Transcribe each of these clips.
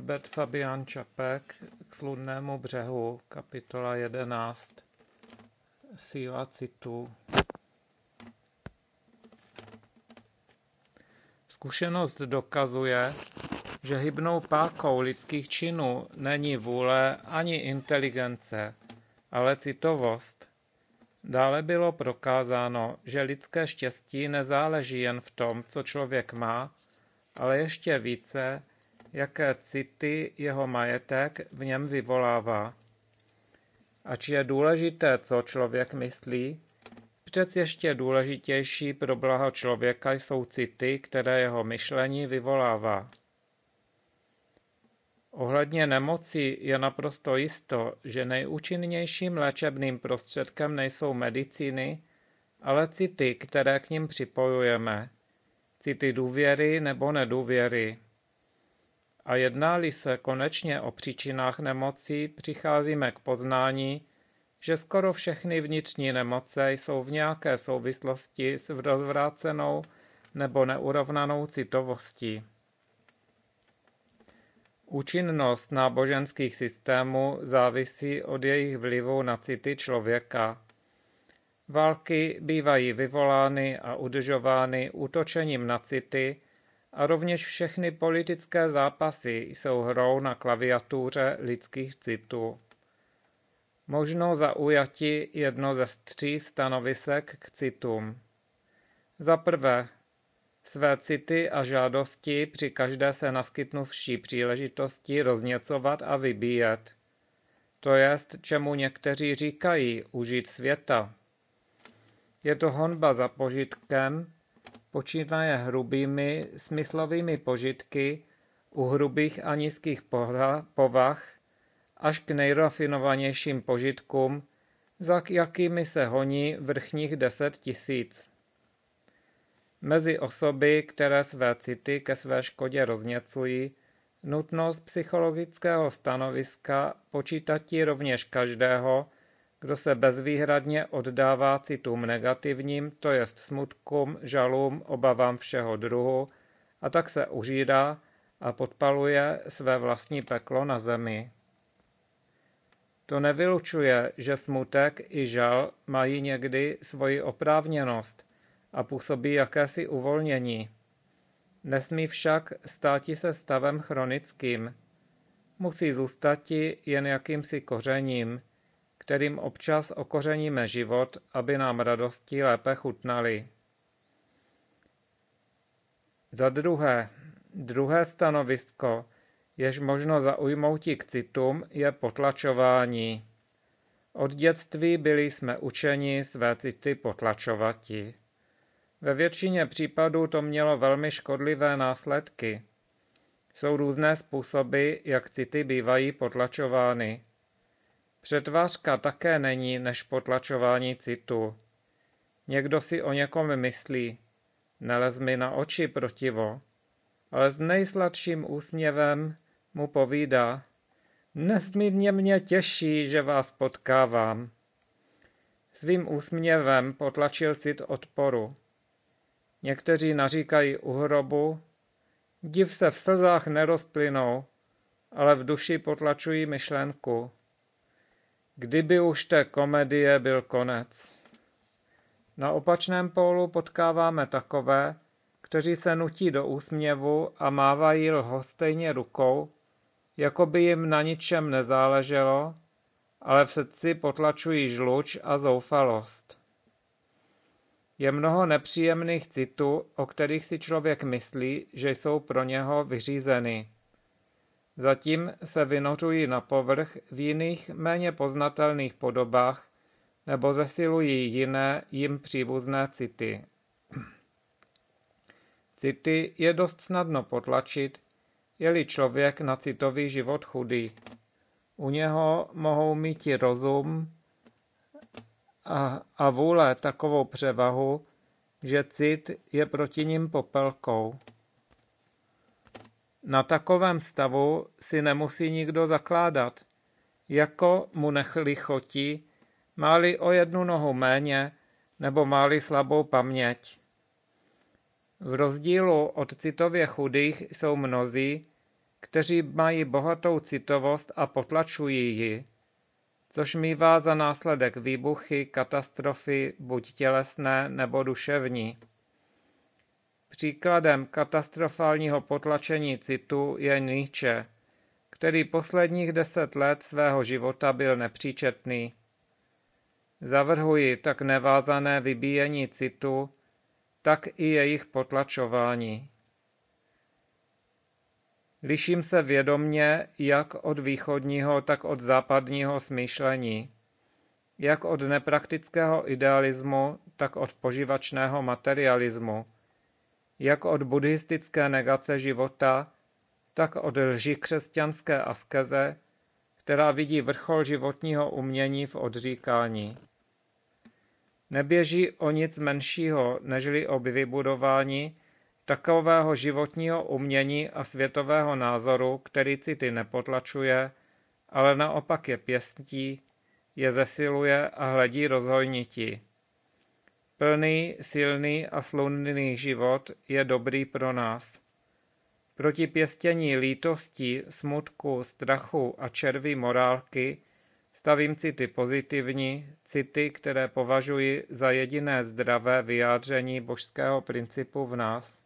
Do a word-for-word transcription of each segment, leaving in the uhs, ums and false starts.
Norbert Fabián Čapek k Slunnému břehu, kapitola jedenáct. Síla citu. Zkušenost dokazuje, že hybnou pákou lidských činů není vůle ani inteligence, ale citovost. Dále bylo prokázáno, že lidské štěstí nezáleží jen v tom, co člověk má, ale ještě více, jaké city jeho majetek v něm vyvolává. Ač je důležité, co člověk myslí, přec ještě důležitější pro blaho člověka jsou city, které jeho myšlení vyvolává. Ohledně nemocí je naprosto jisto, že nejúčinnějším léčebným prostředkem nejsou medicíny, ale city, které k nim připojujeme. City důvěry nebo nedůvěry. A jedná-li se konečně o příčinách nemocí, přicházíme k poznání, že skoro všechny vnitřní nemoce jsou v nějaké souvislosti s rozvrácenou nebo neurovnanou citovostí. Účinnost náboženských systémů závisí od jejich vlivu na city člověka. Války bývají vyvolány a udržovány útočením na city a rovněž všechny politické zápasy jsou hrou na klaviatuře lidských citů. Možno zaujati jedno ze tří stanovisek k citům. Za prvé, své city a žádosti při každé se naskytnuvší příležitosti rozněcovat a vybíjet. To jest, čemu někteří říkají užít světa. Je to honba za požitkem, počínaje hrubými smyslovými požitky u hrubých a nízkých povah, až k nejrafinovanějším požitkům, za jakými se honí vrchních deset tisíc. Mezi osoby, které své city ke své škodě rozněcují, nutnost psychologického stanoviska počítatí rovněž každého, kdo se bezvýhradně oddává citům negativním, to jest smutkům, žalům, obavám všeho druhu, a tak se užírá a podpaluje své vlastní peklo na zemi. To nevylučuje, že smutek i žal mají někdy svoji oprávněnost a působí jakési uvolnění. Nesmí však státi se stavem chronickým. Musí zůstati jen jakýmsi kořením, kterým občas okořeníme život, aby nám radosti lépe chutnaly. Za druhé, druhé stanovisko, jež možno zaujmouti k citům, je potlačování. Od dětství byli jsme učeni své city potlačovati. Ve většině případů to mělo velmi škodlivé následky. Jsou různé způsoby, jak city bývají potlačovány. Přetvářka také není než potlačování citu. Někdo si o někom myslí, nelez mi na oči protivo, ale s nejsladším úsměvem mu povídá, nesmírně mě těší, že vás potkávám. Svým úsměvem potlačil cit odporu. Někteří naříkají u hrobu, div se v slzách nerozplynou, ale v duši potlačují myšlenku. Kdyby už té komedie byl konec. Na opačném pólu potkáváme takové, kteří se nutí do úsměvu a mávají lhostejně rukou, jako by jim na ničem nezáleželo, ale v srdci potlačují žluč a zoufalost. Je mnoho nepříjemných citů, o kterých si člověk myslí, že jsou pro něho vyřízeny. Zatím se vynořují na povrch v jiných méně poznatelných podobách nebo zesilují jiné jim příbuzné city. City je dost snadno potlačit, je-li člověk na citový život chudý. U něho mohou mít i rozum a, a vůle takovou převahu, že cit je proti nim popelkou. Na takovém stavu si nemusí nikdo zakládat, jako mu nechlichotí, má-li o jednu nohu méně nebo má-li slabou paměť. V rozdílu od citově chudých jsou mnozí, kteří mají bohatou citovost a potlačují ji, což mívá za následek výbuchy, katastrofy, buď tělesné nebo duševní. Příkladem katastrofálního potlačení citu je Nietzsche, který posledních deset let svého života byl nepříčetný. Zavrhuji tak nevázané vybíjení citu, tak i jejich potlačování. Liším se vědomně jak od východního, tak od západního smýšlení, jak od nepraktického idealismu, tak od poživačného materialismu, jak od buddhistické negace života, tak od lži křesťanské askeze, která vidí vrchol životního umění v odříkání. Neběží o nic menšího, nežli o vybudování takového životního umění a světového názoru, který city nepotlačuje, ale naopak je pěstí, je zesiluje a hledí rozhojnití. Plný, silný a slunný život je dobrý pro nás. Proti pěstění lítostí, smutku, strachu a červí morálky stavím city pozitivní, city, které považuji za jediné zdravé vyjádření božského principu v nás.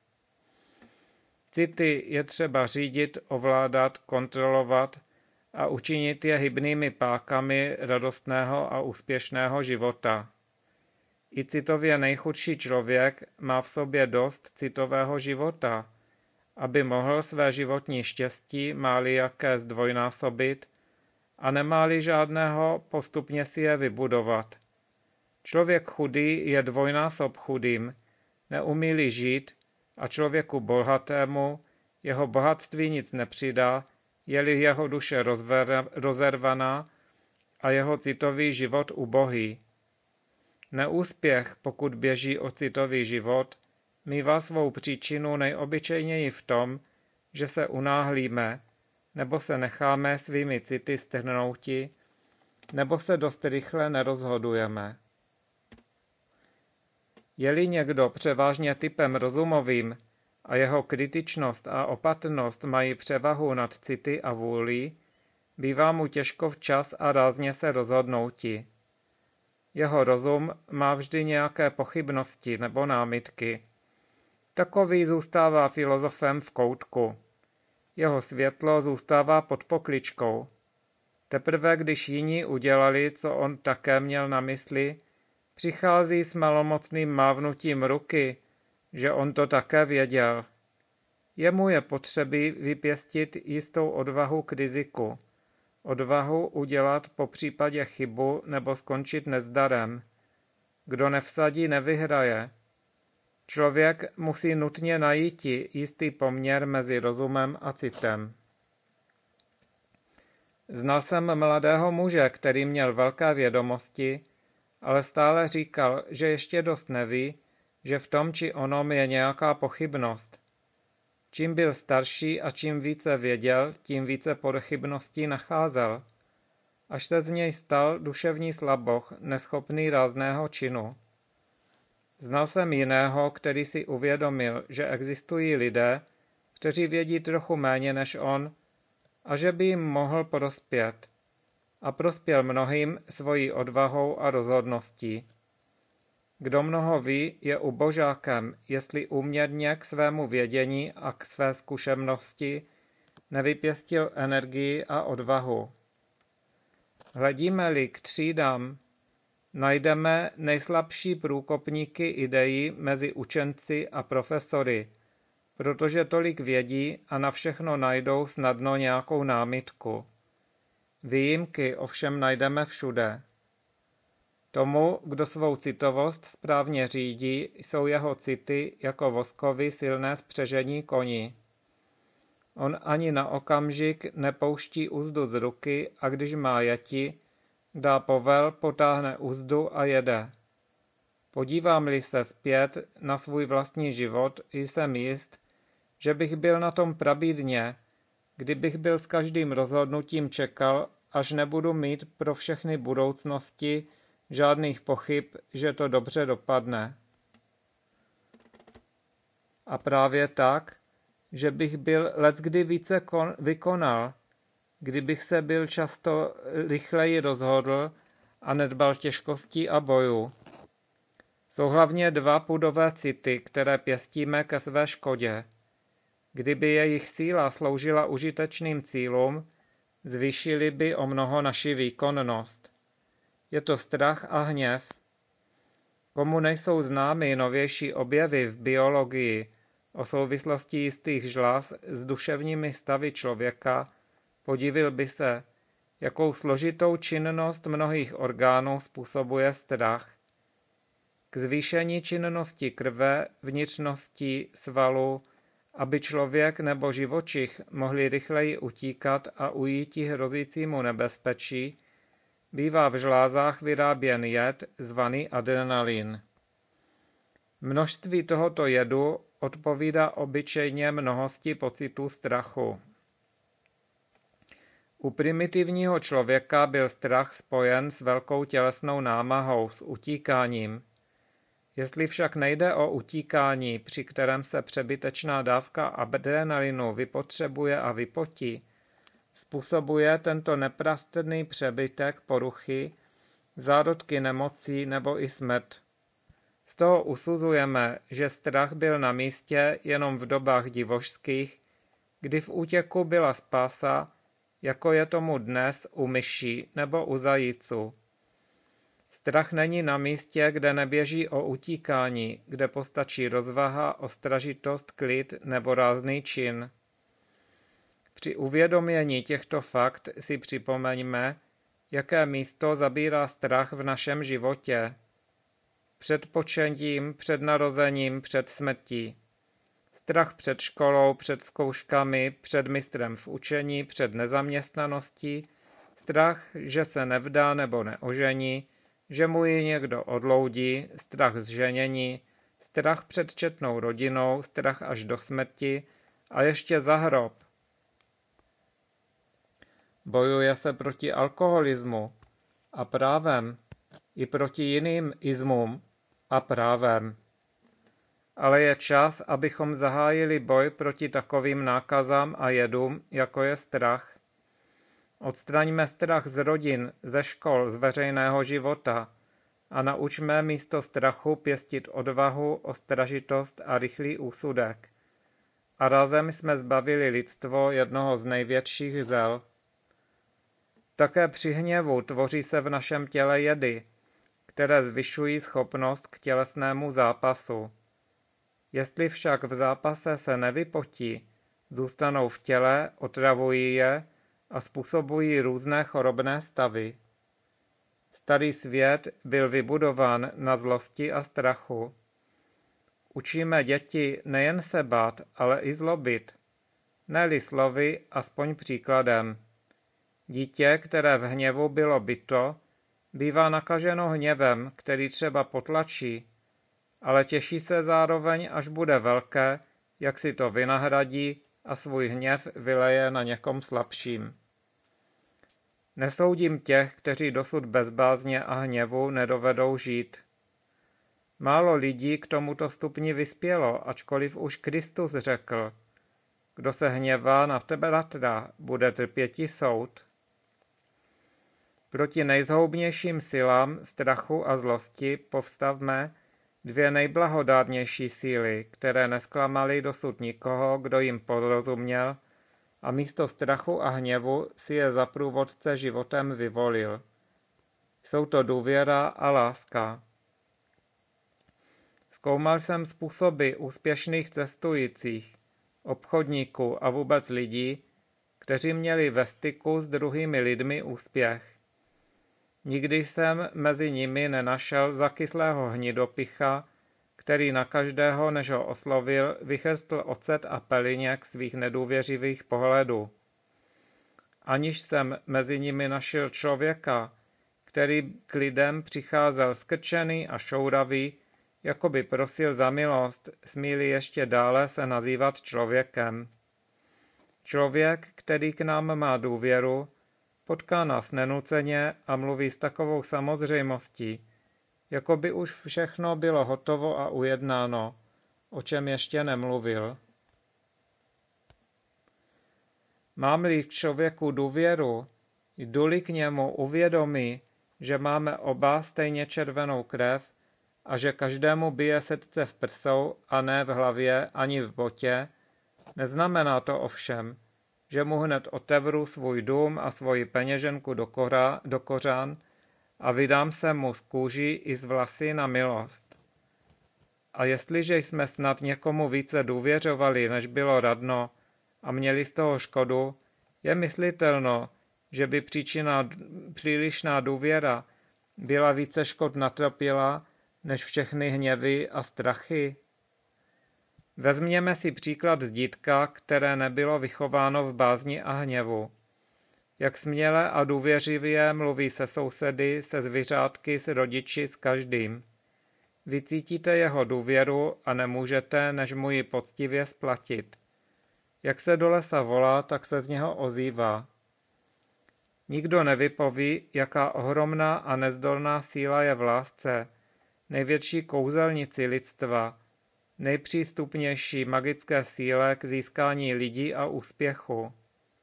City je třeba řídit, ovládat, kontrolovat a učinit je hybnými pákami radostného a úspěšného života. I citově nejchudší člověk má v sobě dost citového života, aby mohl své životní štěstí máli jaké zdvojnásobit a nemáli žádného, postupně si je vybudovat. Člověk chudý je dvojnásob chudým, neumí-li žít a člověku bohatému jeho bohatství nic nepřidá, je-li jeho duše rozervaná a jeho citový život ubohý. Neúspěch, pokud běží o citový život, mívá svou příčinu nejobyčejněji v tom, že se unáhlíme, nebo se necháme svými city strhnouti, nebo se dost rychle nerozhodujeme. Je-li někdo převážně typem rozumovým a jeho kritičnost a opatrnost mají převahu nad city a vůlí, bývá mu těžko včas a rázně se rozhodnouti. Jeho rozum má vždy nějaké pochybnosti nebo námitky. Takový zůstává filozofem v koutku. Jeho světlo zůstává pod pokličkou. Teprve když jiní udělali, co on také měl na mysli, přichází s malomocným mávnutím ruky, že on to také věděl. Jemu je potřebí vypěstit jistou odvahu k riziku. Odvahu udělat po případě chybu nebo skončit nezdarem. Kdo nevsadí, nevyhraje. Člověk musí nutně najíti jistý poměr mezi rozumem a citem. Znal jsem mladého muže, který měl velké vědomosti, ale stále říkal, že ještě dost neví, že v tom či onom je nějaká pochybnost. Čím byl starší a čím více věděl, tím více pochybností nacházel, až se z něj stal duševní slaboch, neschopný rázného činu. Znal jsem jiného, který si uvědomil, že existují lidé, kteří vědí trochu méně než on, a že by jim mohl prospět. A prospěl mnohým svojí odvahou a rozhodností. Kdo mnoho ví, je ubožákem, jestli úměrně k svému vědění a k své zkušenosti nevypěstil energii a odvahu. Hledíme-li k třídám, najdeme nejslabší průkopníky ideí mezi učenci a profesory, protože tolik vědí a na všechno najdou snadno nějakou námitku. Výjimky ovšem najdeme všude. Tomu, kdo svou citovost správně řídí, jsou jeho city jako voskovy silné spřežení koní. On ani na okamžik nepouští uzdu z ruky a když má jeti, dá povel, potáhne uzdu a jede. Podívám-li se zpět na svůj vlastní život, jsem jist, že bych byl na tom prabídně, kdybych byl s každým rozhodnutím čekal, až nebudu mít pro všechny budoucnosti žádných pochyb, že to dobře dopadne. A právě tak, že bych byl leckdy více kon- vykonal, kdybych se byl často rychleji rozhodl a nedbal těžkostí a bojů. Jsou hlavně dva pudové city, které pěstíme ke své škodě. Kdyby jejich síla sloužila užitečným cílům, zvýšili by o mnoho naši výkonnost. Je to strach a hněv. Komu nejsou známy novější objevy v biologii o souvislosti jistých žláz s duševními stavy člověka, podivil by se, jakou složitou činnost mnohých orgánů způsobuje strach. K zvýšení činnosti krve, vnitřností, svalů, aby člověk nebo živočich mohli rychleji utíkat a ujíti hrozícímu nebezpečí, bývá v žlázách vyráběn jed zvaný adrenalin. Množství tohoto jedu odpovídá obyčejně mnohosti pocitů strachu. U primitivního člověka byl strach spojen s velkou tělesnou námahou, s utíkáním. Jestli však nejde o utíkání, při kterém se přebytečná dávka adrenalinu vypotřebuje a vypotí, způsobuje tento neprastrný přebytek poruchy, zárodky nemocí nebo i smrt. Z toho usuzujeme, že strach byl na místě jenom v dobách divošských, kdy v útěku byla spása, jako je tomu dnes u myší nebo u zajíců. Strach není na místě, kde neběží o utíkání, kde postačí rozvaha, ostražitost, klid nebo rázný čin. Při uvědomění těchto fakt si připomeňme, jaké místo zabírá strach v našem životě. Před početím, před narozením, před smrtí. Strach před školou, před zkouškami, před mistrem v učení, před nezaměstnaností, strach, že se nevdá nebo neožení, že mu ji někdo odloudí, strach z ženění, strach před četnou rodinou, strach až do smrti a ještě za hrob. Bojuje se proti alkoholismu a právem, i proti jiným izmům a právem. Ale je čas, abychom zahájili boj proti takovým nákazám a jedům, jako je strach. Odstraňme strach z rodin, ze škol, z veřejného života a naučme místo strachu pěstit odvahu, ostražitost a rychlý úsudek. A razem jsme zbavili lidstvo jednoho z největších zel. Také při hněvu tvoří se v našem těle jedy, které zvyšují schopnost k tělesnému zápasu. Jestli však v zápase se nevypotí, zůstanou v těle, otravují je a způsobují různé chorobné stavy. Starý svět byl vybudován na zlosti a strachu. Učíme děti nejen se bát, ale i zlobit. Ne-li slovy, aspoň příkladem. Dítě, které v hněvu bylo bito, bývá nakaženo hněvem, který třeba potlačí, ale těší se zároveň, až bude velké, jak si to vynahradí a svůj hněv vyleje na někom slabším. Nesoudím těch, kteří dosud bez bázně a hněvu nedovedou žít. Málo lidí k tomuto stupni vyspělo, ačkoliv už Kristus řekl, kdo se hněvá na tebe bratra, bude trpěti soud. Proti nejzhoubnějším silám strachu a zlosti povstavme dvě nejblahodárnější síly, které nesklamaly dosud nikoho, kdo jim porozuměl, a místo strachu a hněvu si je za průvodce životem vyvolil. Jsou to důvěra a láska. Zkoumal jsem způsoby úspěšných cestujících, obchodníků a vůbec lidí, kteří měli ve styku s druhými lidmi úspěch. Nikdy jsem mezi nimi nenašel zakyslého hnidopicha, který na každého, než ho oslovil, vychrstl ocet a peliněk svých nedůvěřivých pohledů. Aniž jsem mezi nimi našel člověka, který k lidem přicházel skrčený a šouravý, jako by prosil za milost, smí-li ještě dále se nazývat člověkem. Člověk, který k nám má důvěru, potká nás nenuceně a mluví s takovou samozřejmostí, jako by už všechno bylo hotovo a ujednáno, o čem ještě nemluvil. Mám-li k člověku důvěru, jdu-li k němu, uvědomí, že máme oba stejně červenou krev a že každému bije srdce v prsou a ne v hlavě ani v botě, neznamená to ovšem, že mu hned otevřu svůj dům a svoji peněženku do, kora, do kořán a vydám se mu z kůží i z vlasy na milost. A jestliže jsme snad někomu více důvěřovali, než bylo radno, a měli z toho škodu, je myslitelno, že by příčina přílišná důvěra byla více škod natrpěla, než všechny hněvy a strachy? Vezměme si příklad z dítka, které nebylo vychováno v bázni a hněvu. Jak směle a důvěřivě mluví se sousedy, se zvířátky, s rodiči, s každým. Vycítíte jeho důvěru a nemůžete, než mu ji poctivě splatit. Jak se do lesa volá, tak se z něho ozývá. Nikdo nevypoví, jaká ohromná a nezdolná síla je v lásce, největší kouzelnici lidstva, nejpřístupnější magické síle k získání lidí a úspěchu.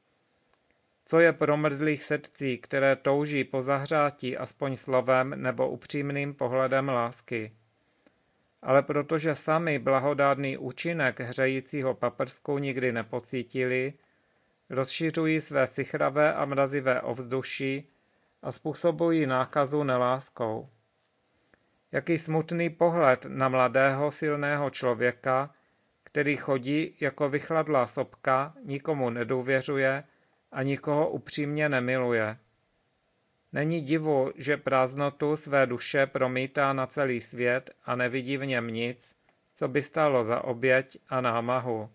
Co je pro mrzlých srdcí, které touží po zahřátí aspoň slovem nebo upřímným pohledem lásky? Ale protože sami blahodárný účinek hřejícího paprsku nikdy nepocítili, rozšiřují své sichravé a mrazivé ovzduší a způsobují nákazu neláskou. Jaký smutný pohled na mladého silného člověka, který chodí jako vychladlá sopka, nikomu nedůvěřuje a nikoho upřímně nemiluje. Není divu, že prázdnotu své duše promítá na celý svět a nevidí v něm nic, co by stálo za oběť a námahu.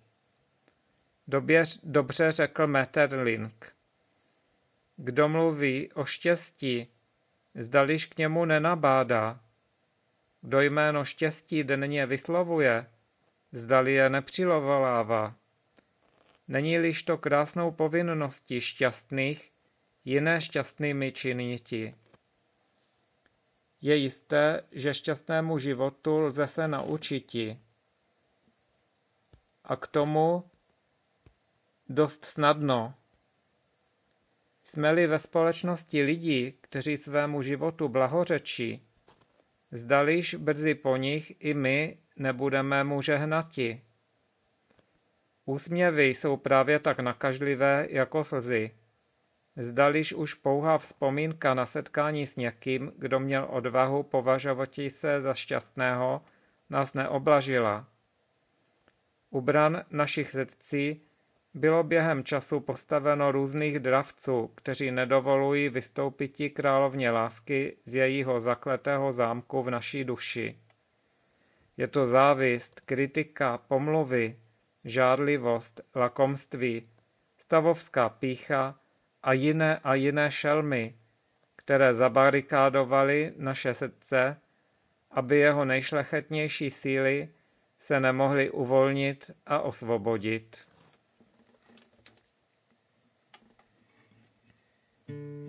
Doběř, dobře řekl Maeterlinck. Kdo mluví o štěstí, zdališ k němu nenabádá. Kdo jméno štěstí denně vyslovuje, zdali je nepřivolává. Není-liž to krásnou povinností šťastných, jiné šťastnými činiti. Je jisté, že šťastnému životu lze se naučiti. A k tomu dost snadno. Jsme-li ve společnosti lidí, kteří svému životu blahořečí, zdališ brzy po nich i my nebudeme mu žehnati. Úsměvy jsou právě tak nakažlivé jako slzy. Zdališ už pouhá vzpomínka na setkání s někým, kdo měl odvahu považovat se za šťastného, nás neoblažila. U bran našich srdcí bylo během času postaveno různých dravců, kteří nedovolují vystoupiti královně lásky z jejího zakletého zámku v naší duši. Je to závist, kritika, pomluvy, žárlivost, lakomství, stavovská pýcha a jiné a jiné šelmy, které zabarikádovaly naše srdce, aby jeho nejšlechetnější síly se nemohly uvolnit a osvobodit.